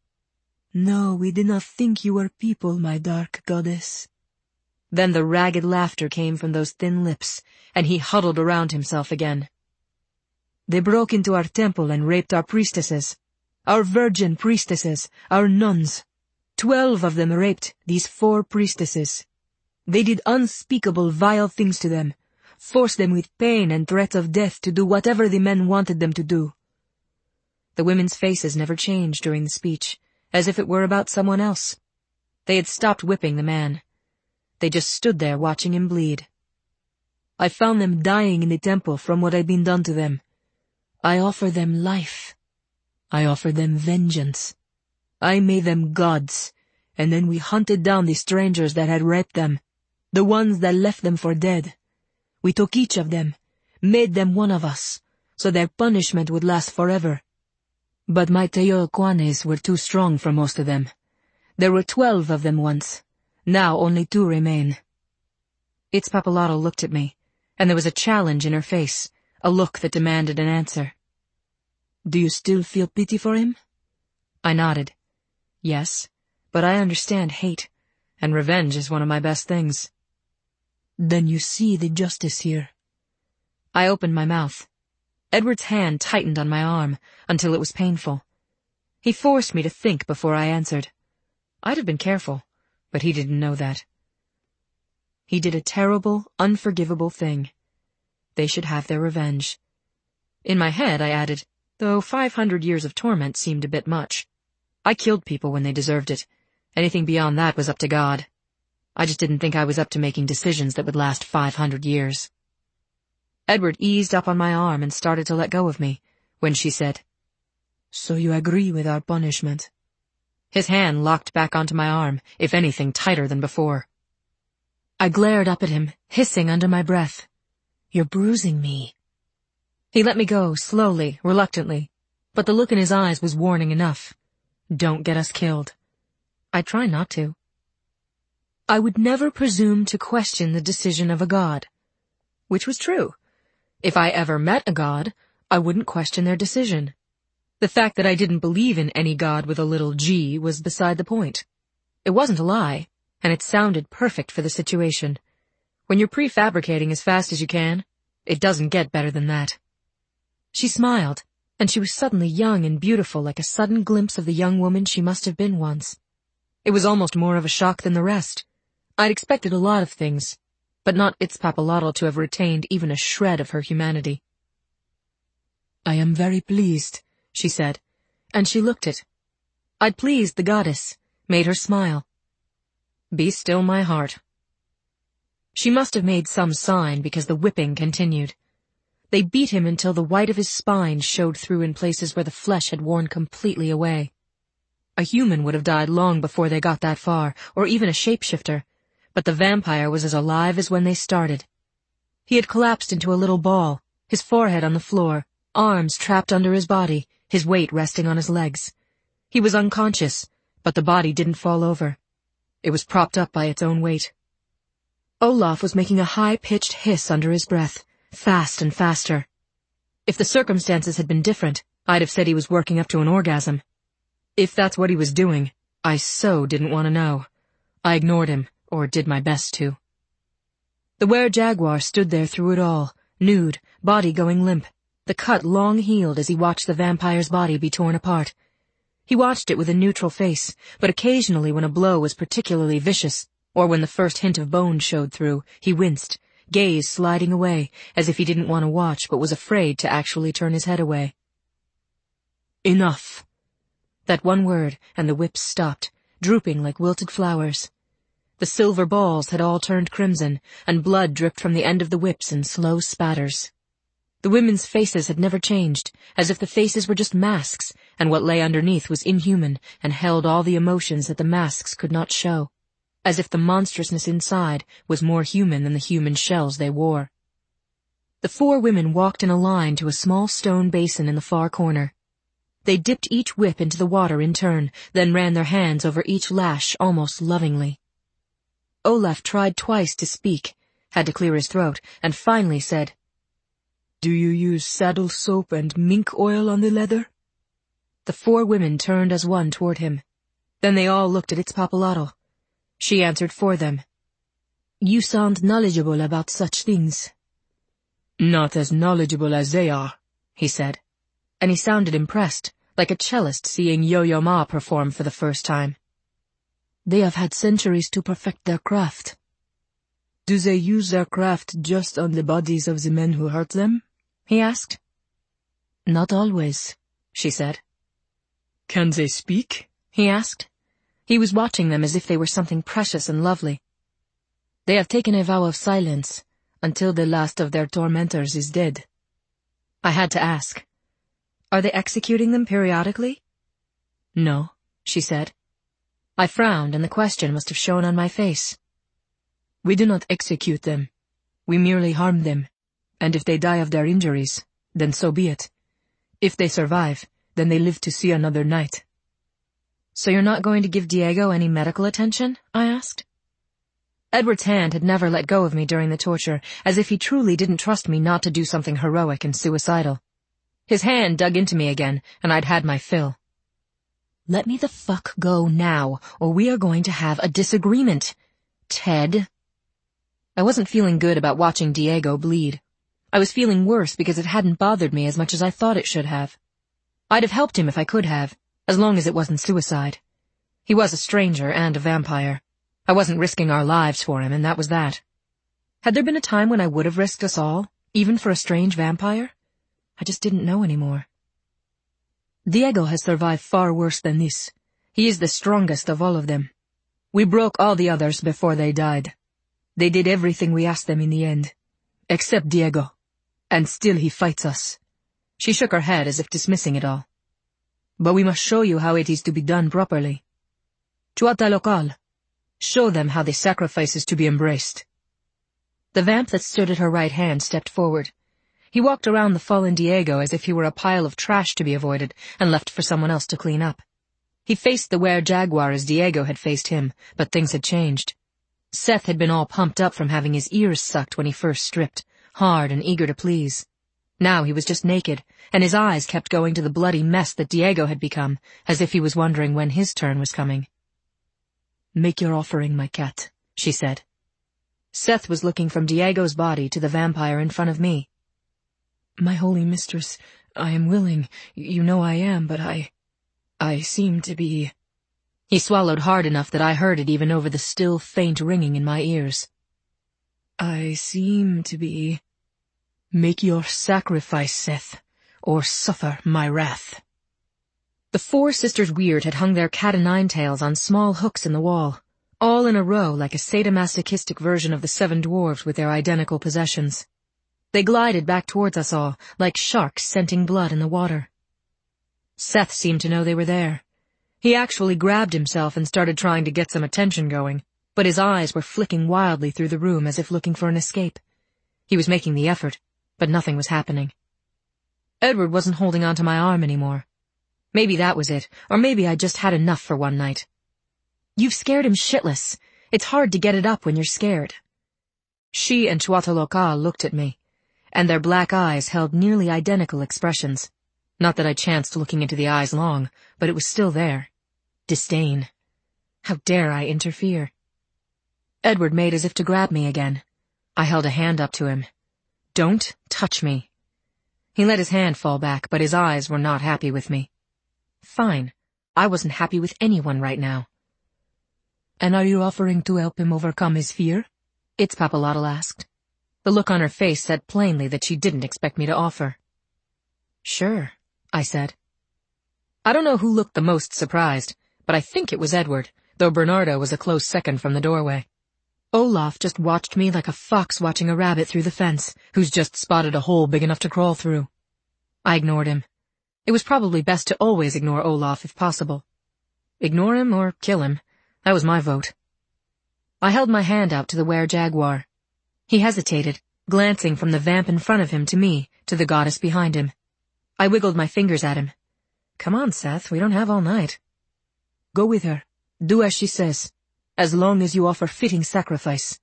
"No, we did not think you were people, my dark goddess."
Then the ragged laughter came from those thin lips, and he huddled around himself again.
"They broke into our temple and raped our priestesses. Our virgin priestesses, our nuns. Twelve of them raped these four priestesses. They did unspeakable vile things to them, forced them with pain and threats of death to do whatever the men wanted them to do."
The women's faces never changed during the speech, as if it were about someone else. They had stopped whipping the man. They just stood there watching him bleed.
"I found them dying in the temple from what had been done to them. I offer them life.
I offered them vengeance. I made them gods, and then we hunted down the strangers that had raped them, the ones that left them for dead. We took each of them, made them one of us, so their punishment would last forever. But my Teotihuacanes were too strong for most of them. There were twelve of them once. Now only two remain.
Itzpapalotl looked at me, and there was a challenge in her face, a look that demanded an answer.
Do you still feel pity for him?
I nodded. Yes, but I understand hate, and revenge is one of my best things.
Then you see the justice here.
I opened my mouth. Edward's hand tightened on my arm until it was painful. He forced me to think before I answered. I'd have been careful, but he didn't know that. He did a terrible, unforgivable thing. They should have their revenge. In my head, I added, though five hundred years of torment seemed a bit much. I killed people when they deserved it. Anything beyond that was up to God. I just didn't think I was up to making decisions that would last five hundred years. Edward eased up on my arm and started to let go of me, when she said,
So you agree with our punishment?
His hand locked back onto my arm, if anything tighter than before. I glared up at him, hissing under my breath.
You're bruising me.
He let me go, slowly, reluctantly, but the look in his eyes was warning enough. Don't get us killed. I try not to. I would never presume to question the decision of a god. Which was true. If I ever met a god, I wouldn't question their decision. The fact that I didn't believe in any god with a little g was beside the point. It wasn't a lie, and it sounded perfect for the situation. When you're prefabricating as fast as you can, it doesn't get better than that. She smiled, and she was suddenly young and beautiful, like a sudden glimpse of the young woman she must have been once. It was almost more of a shock than the rest. I'd expected a lot of things, but not Itzpapalotl to have retained even a shred of her humanity.
I am very pleased,
she said, and she looked it. I'd pleased the goddess, made her smile. Be still my heart. She must have made some sign because the whipping continued. They beat him until the white of his spine showed through in places where the flesh had worn completely away. A human would have died long before they got that far, or even a shapeshifter, but the vampire was as alive as when they started. He had collapsed into a little ball, his forehead on the floor, arms trapped under his body, his weight resting on his legs. He was unconscious, but the body didn't fall over. It was propped up by its own weight. Olaf was making a high-pitched hiss under his breath, fast and faster. If the circumstances had been different, I'd have said he was working up to an orgasm. If that's what he was doing, I so didn't want to know. I ignored him, or did my best to. The were-jaguar stood there through it all, nude, body going limp, the cut long healed as he watched the vampire's body be torn apart. He watched it with a neutral face, but occasionally when a blow was particularly vicious, or when the first hint of bone showed through, he winced, gaze sliding away, as if he didn't want to watch but was afraid to actually turn his head away. Enough. That one word, and the whips stopped, drooping like wilted flowers. The silver balls had all turned crimson, and blood dripped from the end of the whips in slow spatters. The women's faces had never changed, as if the faces were just masks, and what lay underneath was inhuman and held all the emotions that the masks could not show, as if the monstrousness inside was more human than the human shells they wore. The four women walked in a line to a small stone basin in the far corner. They dipped each whip into the water in turn, then ran their hands over each lash almost lovingly. Olaf tried twice to speak, had to clear his throat, and finally said, "Do you use saddle soap and mink oil on the leather?" The four women turned as one toward him. Then they all looked at Itzpapalotl. She answered for them. "You sound knowledgeable about such things." "Not as knowledgeable as they are," he said, and he sounded impressed, like a cellist seeing Yo-Yo Ma perform for the first time. "They have had centuries to perfect their craft." "Do they use their craft just on the bodies of the men who hurt them?" he asked. "Not always," she said. "Can they speak?" he asked. He was watching them as if they were something precious and lovely. "They have taken a vow of silence, until the last of their tormentors is dead." I had to ask, Are they executing them periodically?
No, she said. I frowned, and the question must have shown on my face. We do not execute them. We merely harm them, and if they die of their injuries, then so be it. If they survive, then they live to see another night.
So you're not going to give Diego any medical attention? I asked. Edward's hand had never let go of me during the torture, as if he truly didn't trust me not to do something heroic and suicidal. His hand dug into me again, and I'd had my fill. Let me the fuck go now, or we are going to have a disagreement, Ted. I wasn't feeling good about watching Diego bleed. I was feeling worse because it hadn't bothered me as much as I thought it should have. I'd have helped him if I could have, as long as it wasn't suicide. He was a stranger and a vampire. I wasn't risking our lives for him, and that was that. Had there been a time when I would have risked us all, even for a strange vampire? I just didn't know anymore. Diego has survived far worse than this. He is the strongest of all of them. We broke all the others before they died. They did everything we asked them in the end. Except Diego. And still he fights us. She shook her head as if dismissing it all. But we must show you how it is to be done properly. Chuata local. Show them how the sacrifice is to be embraced. The vamp that stood at her right hand stepped forward. He walked around the fallen Diego as if he were a pile of trash to be avoided and left for someone else to clean up. He faced the were-jaguar as Diego had faced him, but things had changed. Seth had been all pumped up from having his ears sucked when he first stripped, hard and eager to please. Now he was just naked, and his eyes kept going to the bloody mess that Diego had become, as if he was wondering when his turn was coming. Make your offering, my cat, she said. Seth was looking from Diego's body to the vampire in front of me. My holy mistress, I am willing. You know I am, but I... I seem to be... He swallowed hard enough that I heard it even over the still, faint ringing in my ears. I seem to be... Make your sacrifice, Seth, or suffer my wrath. The four sisters Weird had hung their cat-o'-nine-tails on small hooks in the wall, all in a row like a sadomasochistic version of the seven dwarves with their identical possessions. They glided back towards us all, like sharks scenting blood in the water. Seth seemed to know they were there. He actually grabbed himself and started trying to get some attention going, but his eyes were flicking wildly through the room as if looking for an escape. He was making the effort, but nothing was happening. Edward wasn't holding onto my arm anymore. Maybe that was it, or maybe I just had enough for one night. You've scared him shitless. It's hard to get it up when you're scared. She and Chuatalocal looked at me, and their black eyes held nearly identical expressions. Not that I chanced looking into the eyes long, but it was still there. Disdain. How dare I interfere? Edward made as if to grab me again. I held a hand up to him. Don't touch me. He let his hand fall back, but his eyes were not happy with me. Fine. I wasn't happy with anyone right now. And are you offering to help him overcome his fear? Itzpapalotl asked. The look on her face said plainly that she didn't expect me to offer. Sure, I said. I don't know who looked the most surprised, but I think it was Edward, though Bernardo was a close second from the doorway. Olaf just watched me like a fox watching a rabbit through the fence, who's just spotted a hole big enough to crawl through. I ignored him. It was probably best to always ignore Olaf if possible. Ignore him or kill him. That was my vote. I held my hand out to the were-jaguar. He hesitated, glancing from the vamp in front of him to me, to the goddess behind him. I wiggled my fingers at him. Come on, Seth, we don't have all night. Go with her. Do as she says, as long as you offer fitting sacrifice.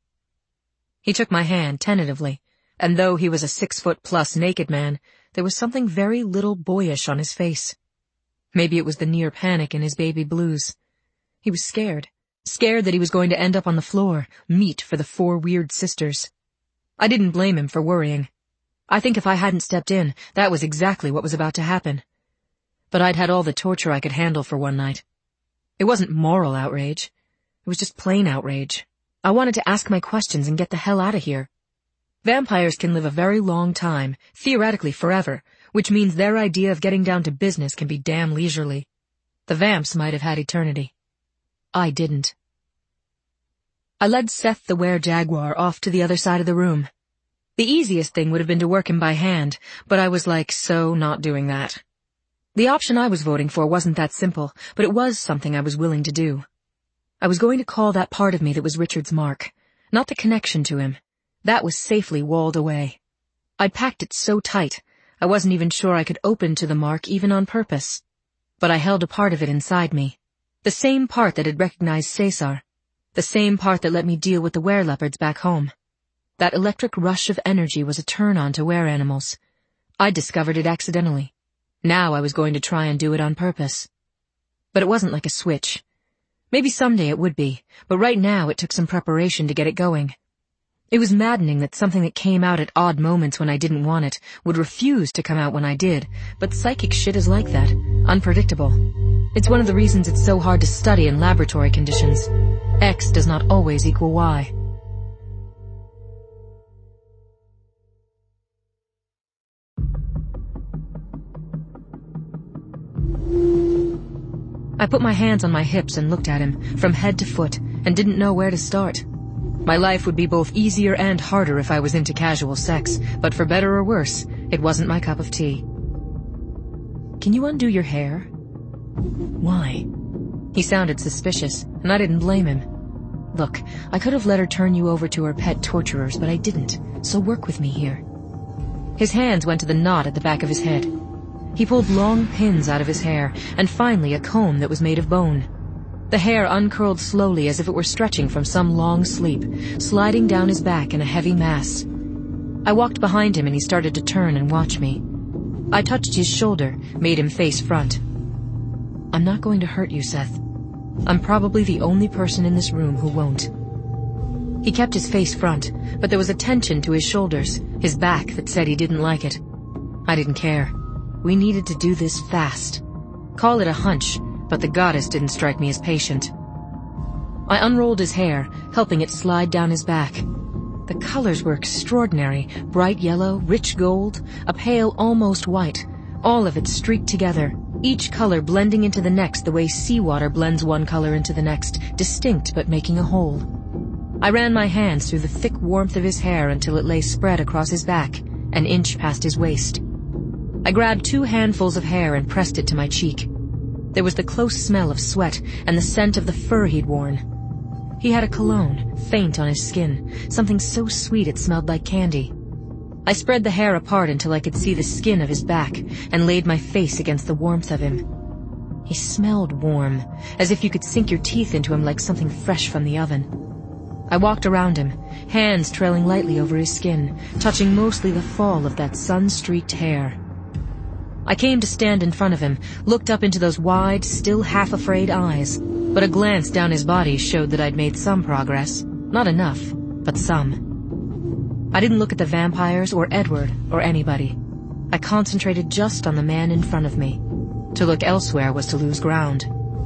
He took my hand tentatively, and though he was a six-foot-plus naked man, there was something very little boyish on his face. Maybe it was the near panic in his baby blues. He was scared, scared that he was going to end up on the floor, meat for the four weird sisters. I didn't blame him for worrying. I think if I hadn't stepped in, that was exactly what was about to happen. But I'd had all the torture I could handle for one night. It wasn't moral outrage. It was just plain outrage. I wanted to ask my questions and get the hell out of here. Vampires can live a very long time, theoretically forever, which means their idea of getting down to business can be damn leisurely. The vamps might have had eternity. I didn't. I led Seth the were-jaguar off to the other side of the room. The easiest thing would have been to work him by hand, but I was like so not doing that. The option I was voting for wasn't that simple, but it was something I was willing to do. I was going to call that part of me that was Richard's mark, not the connection to him. That was safely walled away. I'd packed it so tight, I wasn't even sure I could open to the mark even on purpose. But I held a part of it inside me. The same part that had recognized Cesar. The same part that let me deal with the wereleopards back home. That electric rush of energy was a turn-on to were-animals. I discovered it accidentally. Now I was going to try and do it on purpose. But it wasn't like a switch. Maybe someday it would be, but right now it took some preparation to get it going. It was maddening that something that came out at odd moments when I didn't want it would refuse to come out when I did, but psychic shit is like that, unpredictable. It's one of the reasons it's so hard to study in laboratory conditions. X does not always equal Y. I put my hands on my hips and looked at him, from head to foot, and didn't know where to start. My life would be both easier and harder if I was into casual sex, but for better or worse, it wasn't my cup of tea. Can you undo your hair? Why? He sounded suspicious, and I didn't blame him. Look, I could have let her turn you over to her pet torturers, but I didn't, so work with me here. His hands went to the knot at the back of his head. He pulled long pins out of his hair, and finally a comb that was made of bone. The hair uncurled slowly as if it were stretching from some long sleep, sliding down his back in a heavy mass. I walked behind him and he started to turn and watch me. I touched his shoulder, made him face front. I'm not going to hurt you, Seth. I'm probably the only person in this room who won't. He kept his face front, but there was a tension to his shoulders, his back that said he didn't like it. I didn't care. We needed to do this fast. Call it a hunch, but the goddess didn't strike me as patient. I unrolled his hair, helping it slide down his back. The colors were extraordinary, bright yellow, rich gold, a pale almost white, all of it streaked together, each color blending into the next the way seawater blends one color into the next, distinct but making a whole. I ran my hands through the thick warmth of his hair until it lay spread across his back, an inch past his waist. I grabbed two handfuls of hair and pressed it to my cheek. There was the close smell of sweat and the scent of the fur he'd worn. He had a cologne, faint on his skin, something so sweet it smelled like candy. I spread the hair apart until I could see the skin of his back and laid my face against the warmth of him. He smelled warm, as if you could sink your teeth into him like something fresh from the oven. I walked around him, hands trailing lightly over his skin, touching mostly the fall of that sun-streaked hair. I came to stand in front of him, looked up into those wide, still half-afraid eyes, but a glance down his body showed that I'd made some progress. Not enough, but some. I didn't look at the vampires or Edward or anybody. I concentrated just on the man in front of me. To look elsewhere was to lose ground.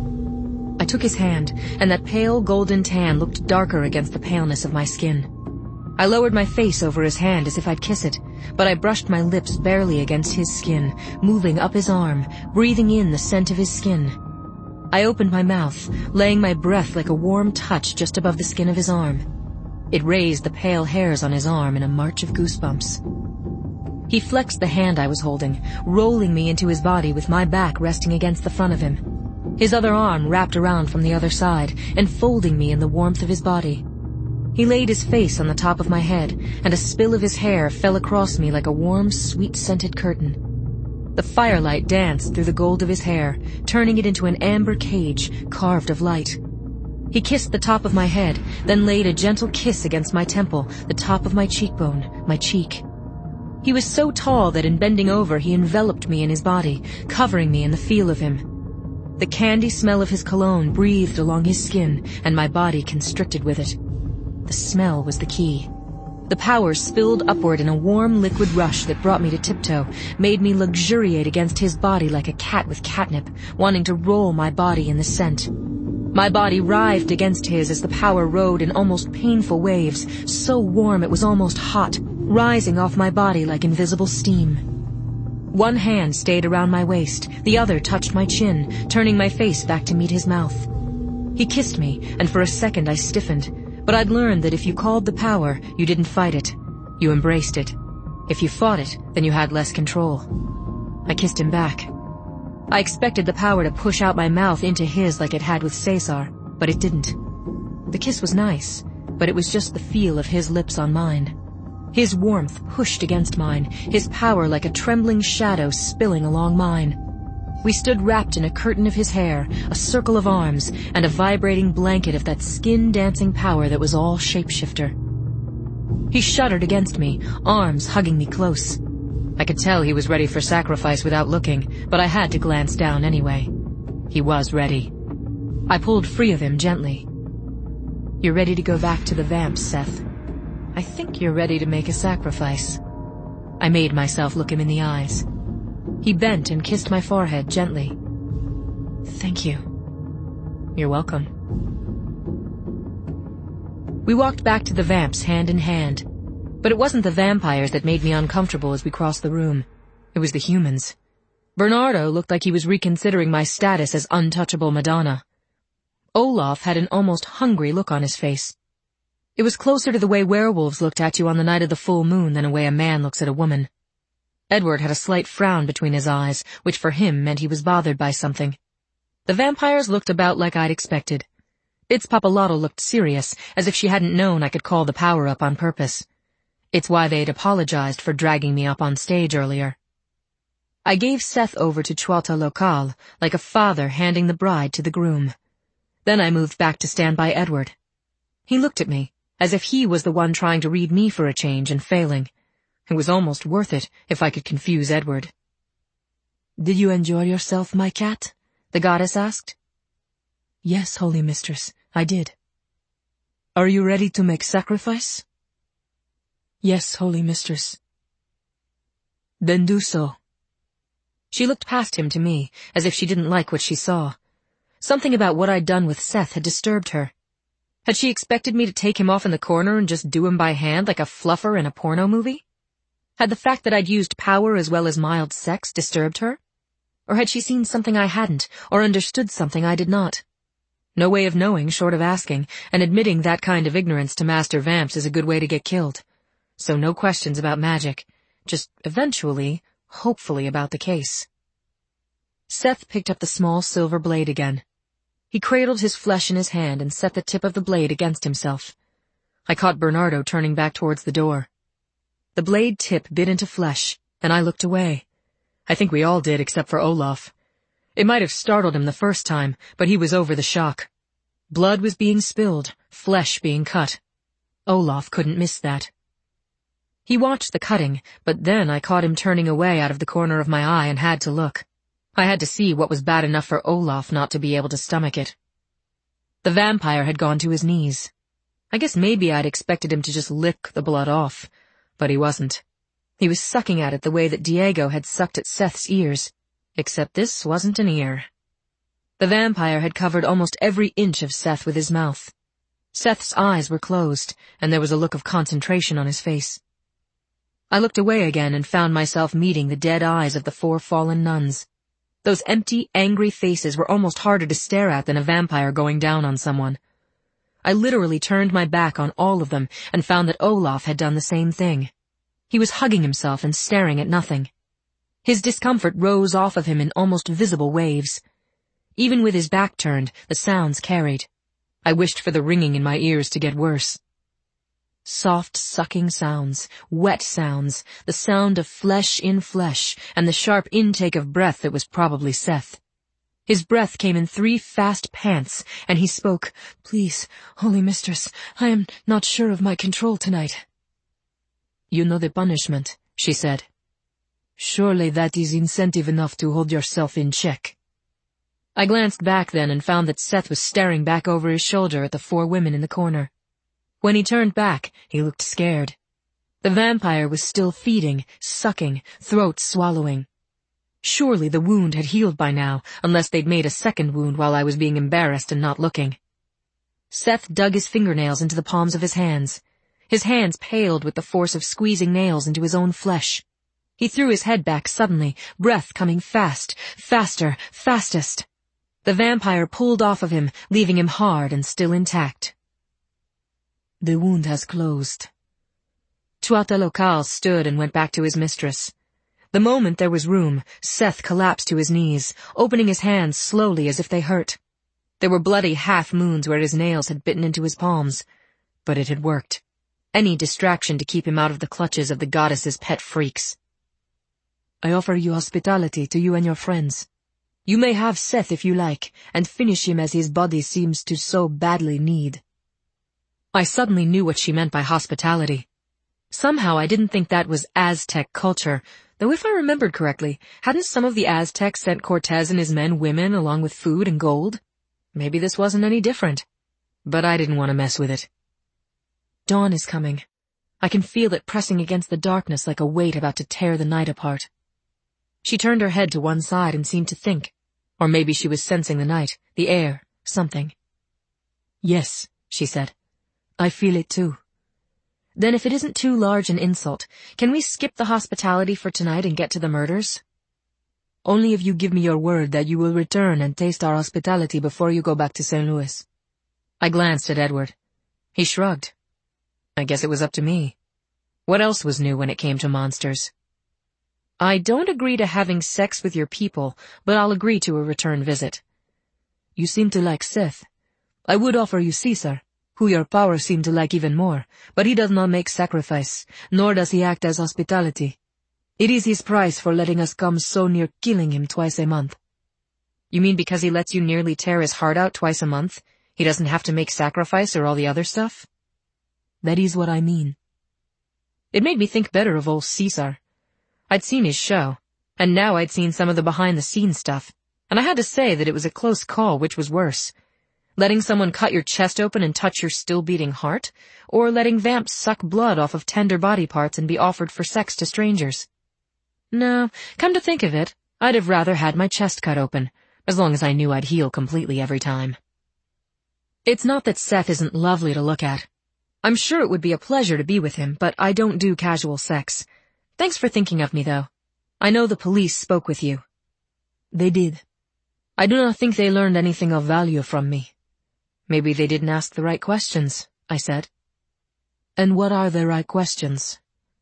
I took his hand, and that pale golden tan looked darker against the paleness of my skin. I lowered my face over his hand as if I'd kiss it, but I brushed my lips barely against his skin, moving up his arm, breathing in the scent of his skin. I opened my mouth, laying my breath like a warm touch just above the skin of his arm. It raised the pale hairs on his arm in a march of goosebumps. He flexed the hand I was holding, rolling me into his body with my back resting against the front of him. His other arm wrapped around from the other side, enfolding me in the warmth of his body. He laid his face on the top of my head, and a spill of his hair fell across me like a warm, sweet-scented curtain. The firelight danced through the gold of his hair, turning it into an amber cage carved of light. He kissed the top of my head, then laid a gentle kiss against my temple, the top of my cheekbone, my cheek. He was so tall that in bending over he enveloped me in his body, covering me in the feel of him. The candy smell of his cologne breathed along his skin, and my body constricted with it. The smell was the key. The power spilled upward in a warm liquid rush that brought me to tiptoe, made me luxuriate against his body like a cat with catnip, wanting to roll my body in the scent. My body writhed against his as the power rode in almost painful waves, so warm it was almost hot, rising off my body like invisible steam. One hand stayed around my waist, the other touched my chin, turning my face back to meet his mouth. He kissed me, and for a second I stiffened. But I'd learned that if you called the power, you didn't fight it. You embraced it. If you fought it, then you had less control. I kissed him back. I expected the power to push out my mouth into his like it had with Caesar, but it didn't. The kiss was nice, but it was just the feel of his lips on mine. His warmth pushed against mine, his power like a trembling shadow spilling along mine. We stood wrapped in a curtain of his hair, a circle of arms, and a vibrating blanket of that skin-dancing power that was all shapeshifter. He shuddered against me, arms hugging me close. I could tell he was ready for sacrifice without looking, but I had to glance down anyway. He was ready. I pulled free of him gently. "You're ready to go back to the vamps, Seth. I think you're ready to make a sacrifice." I made myself look him in the eyes. He bent and kissed my forehead gently. "Thank you." "You're welcome." We walked back to the vamps hand in hand. But it wasn't the vampires that made me uncomfortable as we crossed the room. It was the humans. Bernardo looked like he was reconsidering my status as untouchable Madonna. Olaf had an almost hungry look on his face. It was closer to the way werewolves looked at you on the night of the full moon than a way a man looks at a woman. Edward had a slight frown between his eyes, which for him meant he was bothered by something. The vampires looked about like I'd expected. It's Papalotto looked serious, as if she hadn't known I could call the power up on purpose. It's why they'd apologized for dragging me up on stage earlier. I gave Seth over to Tuatha Lokal, like a father handing the bride to the groom. Then I moved back to stand by Edward. He looked at me, as if he was the one trying to read me for a change and failing. It was almost worth it if I could confuse Edward.
"Did you enjoy yourself, my cat?"
the goddess asked.
"Yes, holy mistress, I did." "Are you ready to make sacrifice?" "Yes, holy mistress." "Then do so." She looked past him to me, as if she didn't like what she saw. Something about what I'd done with Seth had disturbed her. Had she expected me to take him off in the corner and just do him by hand like a fluffer in a porno movie? Had the fact that I'd used power as well as mild sex disturbed her? Or had she seen something I hadn't, or understood something I did not? No way of knowing short of asking, and admitting that kind of ignorance to Master Vamps is a good way to get killed. So no questions about magic, just eventually, hopefully about the case. Seth picked up the small silver blade again. He cradled his flesh in his hand and set the tip of the blade against himself. I caught Bernardo turning back towards the door. The blade tip bit into flesh, and I looked away. I think we all did except for Olaf. It might have startled him the first time, but he was over the shock. Blood was being spilled, flesh being cut. Olaf couldn't miss that. He watched the cutting, but then I caught him turning away out of the corner of my eye and had to look. I had to see what was bad enough for Olaf not to be able to stomach it. The vampire had gone to his knees. I guess maybe I'd expected him to just lick the blood off, but he wasn't. He was sucking at it the way that Diego had sucked at Seth's ears, except this wasn't an ear. The vampire had covered almost every inch of Seth with his mouth. Seth's eyes were closed, and there was a look of concentration on his face. I looked away again and found myself meeting the dead eyes of the four fallen nuns. Those empty, angry faces were almost harder to stare at than a vampire going down on someone. I literally turned my back on all of them and found that Olaf had done the same thing. He was hugging himself and staring at nothing. His discomfort rose off of him in almost visible waves. Even with his back turned, the sounds carried. I wished for the ringing in my ears to get worse. Soft, sucking sounds, wet sounds, the sound of flesh in flesh, and the sharp intake of breath that was probably Seth. His breath came in three fast pants, and he spoke, "Please, holy mistress, I am not sure of my control tonight." "You know the punishment," she said. "Surely that is incentive enough to hold yourself in check." I glanced back then and found that Seth was staring back over his shoulder at the four women in the corner. When he turned back, he looked scared. The vampire was still feeding, sucking, throat swallowing. Surely the wound had healed by now, unless they'd made a second wound while I was being embarrassed and not looking. Seth dug his fingernails into the palms of his hands. His hands paled with the force of squeezing nails into his own flesh. He threw his head back suddenly, breath coming fast, faster, fastest. The vampire pulled off of him, leaving him hard and still intact. "The wound has closed." Tuatha Lokal stood and went back to his mistress.
The moment there was room, Seth collapsed to his knees, opening his hands slowly as if they hurt. There were bloody half-moons where his nails had bitten into his palms. But it had worked. Any distraction to keep him out of the clutches of the goddess's pet freaks.
I offer you hospitality to you and your friends. You may have Seth if you like, and finish him as his body seems to so badly need.
I suddenly knew what she meant by hospitality. Somehow I didn't think that was Aztec culture, though if I remembered correctly, hadn't some of the Aztecs sent Cortez and his men women along with food and gold? Maybe this wasn't any different. But I didn't want to mess with it. Dawn is coming. I can feel it pressing against the darkness like a weight about to tear the night apart. She turned her head to one side and seemed to think. Or maybe she was sensing the night, the air, something.
Yes, she said. I feel it too.
Then if it isn't too large an insult, can we skip the hospitality for tonight and get to the murders?
Only if you give me your word that you will return and taste our hospitality before you go back to Saint Louis.
I glanced at Edward. He shrugged. I guess it was up to me. What else was new when it came to monsters? I don't agree to having sex with your people, but I'll agree to a return visit.
You seem to like Seth. I would offer you Caesar, who your power seem to like even more, but he does not make sacrifice, nor does he act as hospitality. It is his price for letting us come so near killing him twice a month.
You mean because he lets you nearly tear his heart out twice a month, he doesn't have to make sacrifice or all the other stuff?
That is what I mean.
It made me think better of old Caesar. I'd seen his show, and now I'd seen some of the behind-the-scenes stuff, and I had to say that it was a close call which was worse. Letting someone cut your chest open and touch your still-beating heart, or letting vamps suck blood off of tender body parts and be offered for sex to strangers. No, come to think of it, I'd have rather had my chest cut open, as long as I knew I'd heal completely every time. It's not that Seth isn't lovely to look at. I'm sure it would be a pleasure to be with him, but I don't do casual sex. Thanks for thinking of me, though. I know the police spoke with you.
They did. I do not think they learned anything of value from me.
Maybe they didn't ask the right questions, I said.
And what are the right questions?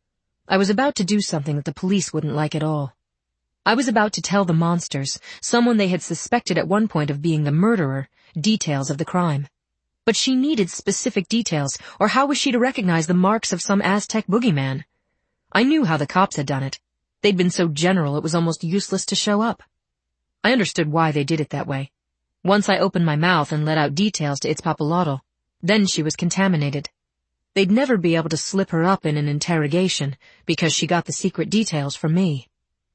I was about to do something that the police wouldn't like at all. I was about to tell the monsters, someone they had suspected at one point of being the murderer, details of the crime. But she needed specific details, or how was she to recognize the marks of some Aztec boogeyman? I knew how the cops had done it. They'd been so general it was almost useless to show up. I understood why they did it that way. Once I opened my mouth and let out details to Itzpapalotl, then she was contaminated. They'd never be able to slip her up in an interrogation, because she got the secret details from me.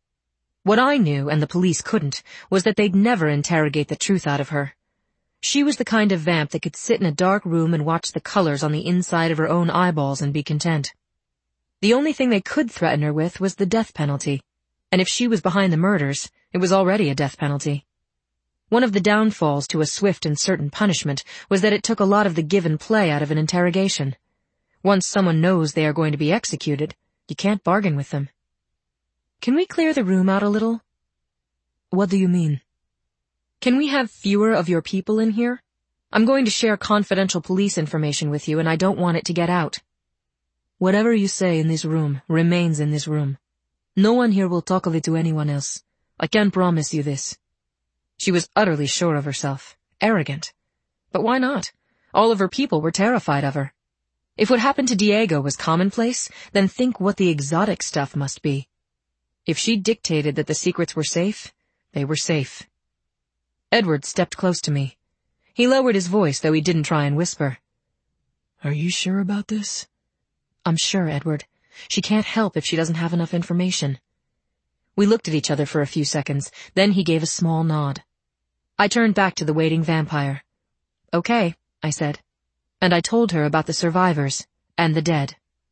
What I knew, and the police couldn't, was that they'd never interrogate the truth out of her. She was the kind of vamp that could sit in a dark room and watch the colors on the inside of her own eyeballs and be content. The only thing they could threaten her with was the death penalty, and if she was behind the murders, it was already a death penalty. One of the downfalls to a swift and certain punishment was that it took a lot of the give and play out of an interrogation. Once someone knows they are going to be executed, you can't bargain with them. Can we clear the room out a little?
What do you mean?
Can we have fewer of your people in here? I'm going to share confidential police information with you, and I don't want it to get out.
Whatever you say in this room remains in this room. No one here will talk of it to anyone else. I can promise you this.
She was utterly sure of herself, arrogant. But why not? All of her people were terrified of her. If what happened to Diego was commonplace, then think what the exotic stuff must be. If she dictated that the secrets were safe, they were safe. Edward stepped close to me. He lowered his voice, though he didn't try and whisper.
Are you sure about this?
I'm sure, Edward. She can't help if she doesn't have enough information. We looked at each other for a few seconds, then he gave a small nod. I turned back to the waiting vampire. Okay, I said. And I told her about the survivors and the dead.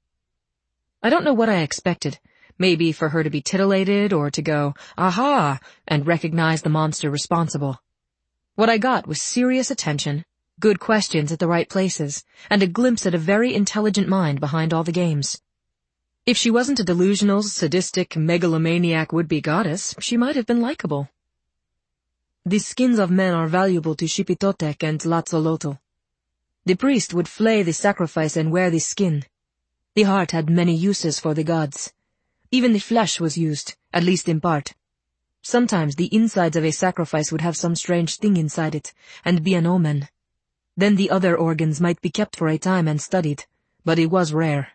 I don't know what I expected. Maybe for her to be titillated or to go, aha, and recognize the monster responsible. What I got was serious attention, good questions at the right places, and a glimpse at a very intelligent mind behind all the games. If she wasn't a delusional, sadistic, megalomaniac would-be goddess, she might have been likable.
The skins of men are valuable to Xipitotec and Tlatzolotl. The priest would flay the sacrifice and wear the skin. The heart had many uses for the gods.
Even the flesh was used, at least in part. Sometimes the insides of a sacrifice would have some strange thing inside it, and be an omen. Then the other organs might be kept for a time and studied, but it was rare.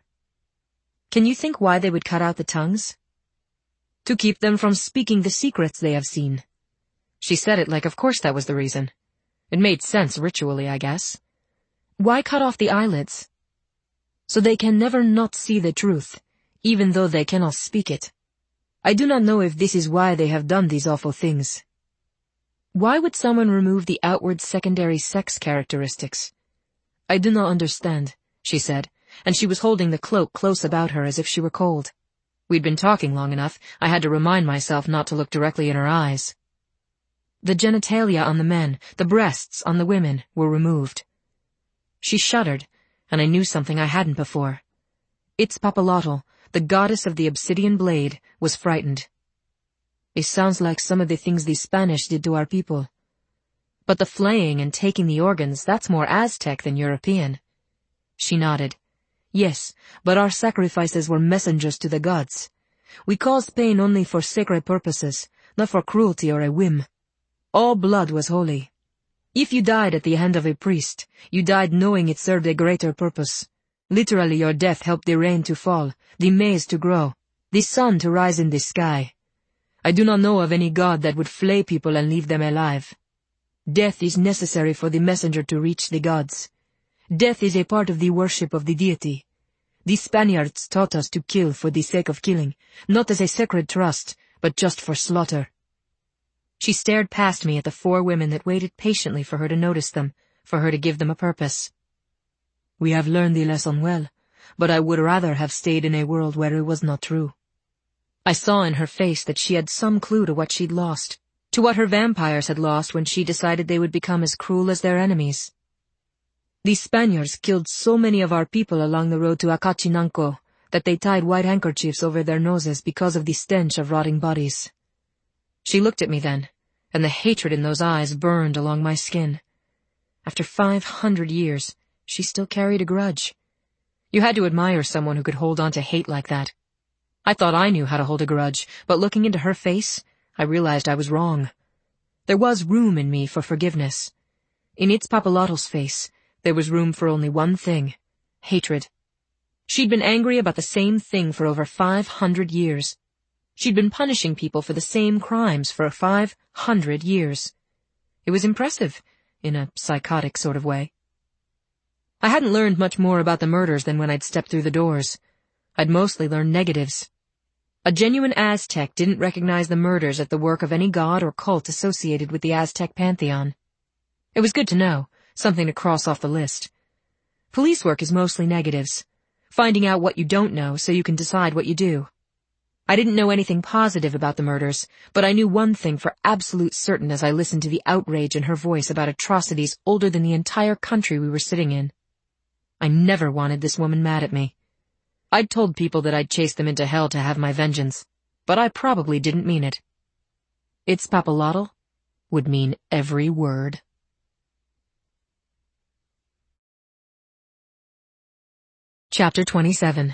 Can you think why they would cut out the tongues? To keep them from speaking the secrets they have seen. She said it like of course that was the reason. It made sense ritually, I guess. Why cut off the eyelids? So they can never not see the truth, even though they cannot speak it. I do not know if this is why they have done these awful things. Why would someone remove the outward secondary sex characteristics? I do not understand, she said, and she was holding the cloak close about her as if she were cold. We'd been talking long enough, I had to remind myself not to look directly in her eyes. The genitalia on the men, the breasts on the women, were removed. She shuddered, and I knew something I hadn't before. Itzpapalotl, the goddess of the obsidian blade, was frightened. It sounds like some of the things the Spanish did to our people. But the flaying and taking the organs, that's more Aztec than European. She nodded. Yes, but our sacrifices were messengers to the gods. We caused pain only for sacred purposes, not for cruelty or a whim. All blood was holy. If you died at the hand of a priest, you died knowing it served a greater purpose. Literally, your death helped the rain to fall, the maize to grow, the sun to rise in the sky. I do not know of any god that would flay people and leave them alive. Death is necessary for the messenger to reach the gods. Death is a part of the worship of the deity. The Spaniards taught us to kill for the sake of killing, not as a sacred trust, but just for slaughter. She stared past me at the four women that waited patiently for her to notice them, for her to give them a purpose. We have learned the lesson well, but I would rather have stayed in a world where it was not true. I saw in her face that she had some clue to what she'd lost, to what her vampires had lost when she decided they would become as cruel as their enemies. The Spaniards killed so many of our people along the road to Acachinanco that they tied white handkerchiefs over their noses because of the stench of rotting bodies. She looked at me then, and the hatred in those eyes burned along my skin. After five hundred years, she still carried a grudge. You had to admire someone who could hold on to hate like that. I thought I knew how to hold a grudge, but looking into her face, I realized I was wrong. There was room in me for forgiveness. In Itzpapalotl's face, there was room for only one thing: hatred. She'd been angry about the same thing for over five hundred years. She'd been punishing people for the same crimes for five hundred years. It was impressive, in a psychotic sort of way. I hadn't learned much more about the murders than when I'd stepped through the doors. I'd mostly learned negatives. A genuine Aztec didn't recognize the murders as the work of any god or cult associated with the Aztec pantheon. It was good to know, something to cross off the list. Police work is mostly negatives, finding out what you don't know so you can decide what you do. I didn't know anything positive about the murders, but I knew one thing for absolute certain as I listened to the outrage in her voice about atrocities older than the entire country we were sitting in. I never wanted this woman mad at me. I'd told people that I'd chase them into hell to have my vengeance, but I probably didn't mean it. Itzpapalotl would mean every word. Chapter twenty-seven.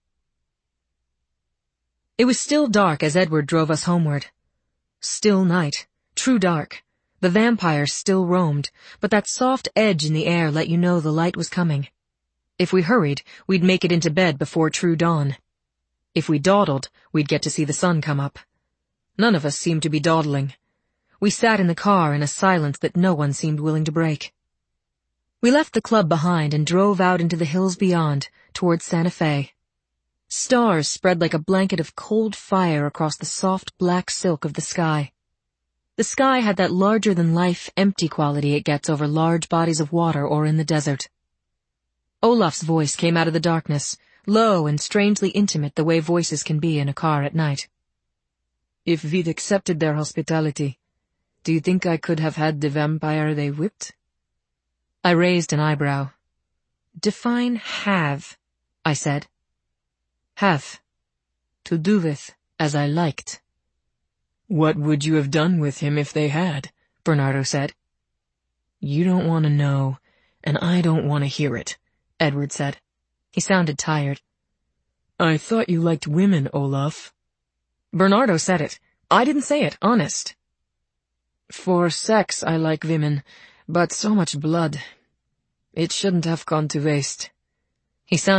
It was still dark as Edward drove us homeward. Still night, true dark. The vampires still roamed, but that soft edge in the air let you know the light was coming. If we hurried, we'd make it into bed before true dawn. If we dawdled, we'd get to see the sun come up. None of us seemed to be dawdling. We sat in the car in a silence that no one seemed willing to break. We left the club behind and drove out into the hills beyond, towards Santa Fe. Stars spread like a blanket of cold fire across the soft black silk of the sky. The sky had that larger-than-life, empty quality it gets over large bodies of water or in the desert. Olaf's voice came out of the darkness, low and strangely intimate the way voices can be in a car at night. If we'd accepted their hospitality, do you think I could have had the vampire they whipped? I raised an eyebrow. Define have, I said. Have. To do with as I liked. What would you have done with him if they had? Bernardo said. You don't want to know, and I don't want to hear it, Edward said. He sounded tired. I thought you liked women, Olaf. Bernardo said it. I didn't say it, honest. For sex, I like women, but so much blood. It shouldn't have gone to waste. He sounded